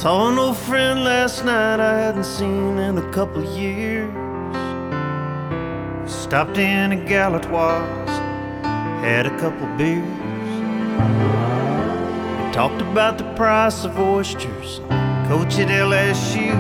Saw an old friend last night I hadn't seen in a couple years. Stopped in at Galatoire's, had a couple beers. We talked about the price of oysters, coach at LSU.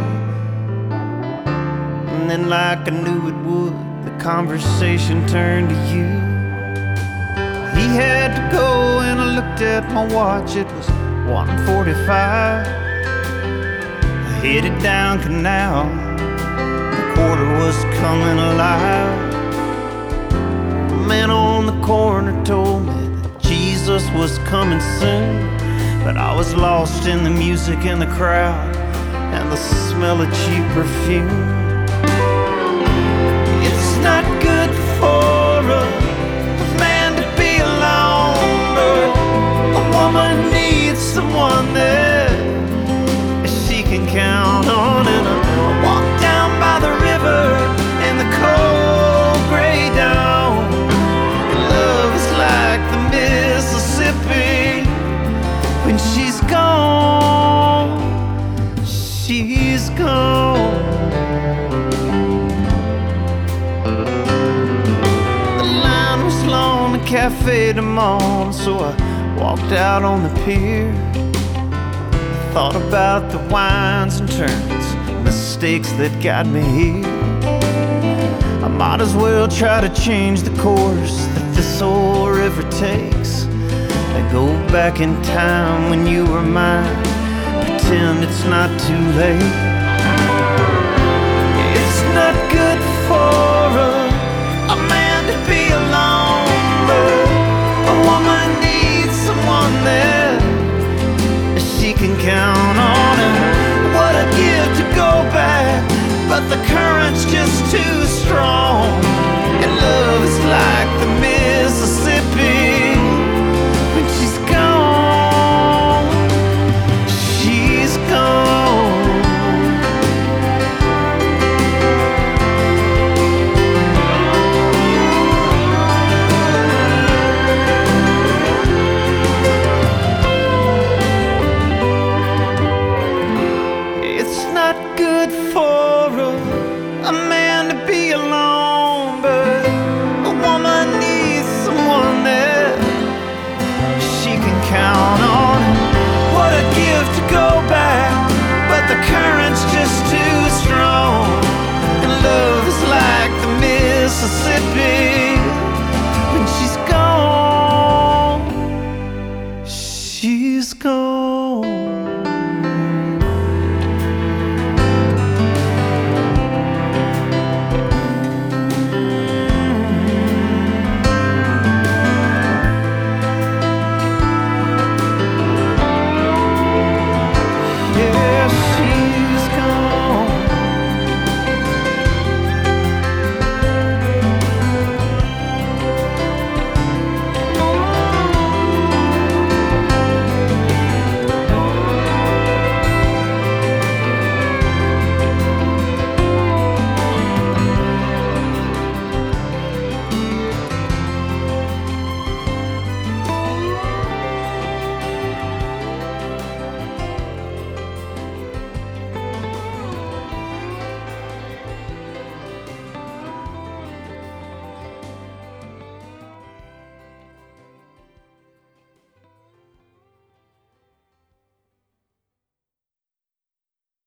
And then like I knew it would, the conversation turned to you. He had to go and I looked at my watch, it was 1:45. I headed down Canal, the quarter was coming alive. The man on the corner told me that Jesus was coming soon, but I was lost in the music and the crowd and the smell of cheap perfume. It's not good for a man to be alone, but a woman needs someone that she can count on. And I walked down by the river in the cold gray dawn. Love is like the Mississippi. When she's gone, she's gone. The line was long at Cafe du Monde, so I walked out on the pier. I thought about the winds and turns, mistakes that got me here. I might as well try to change the course that this old river takes. I go back in time when you were mine, pretend it's not too late. It's not good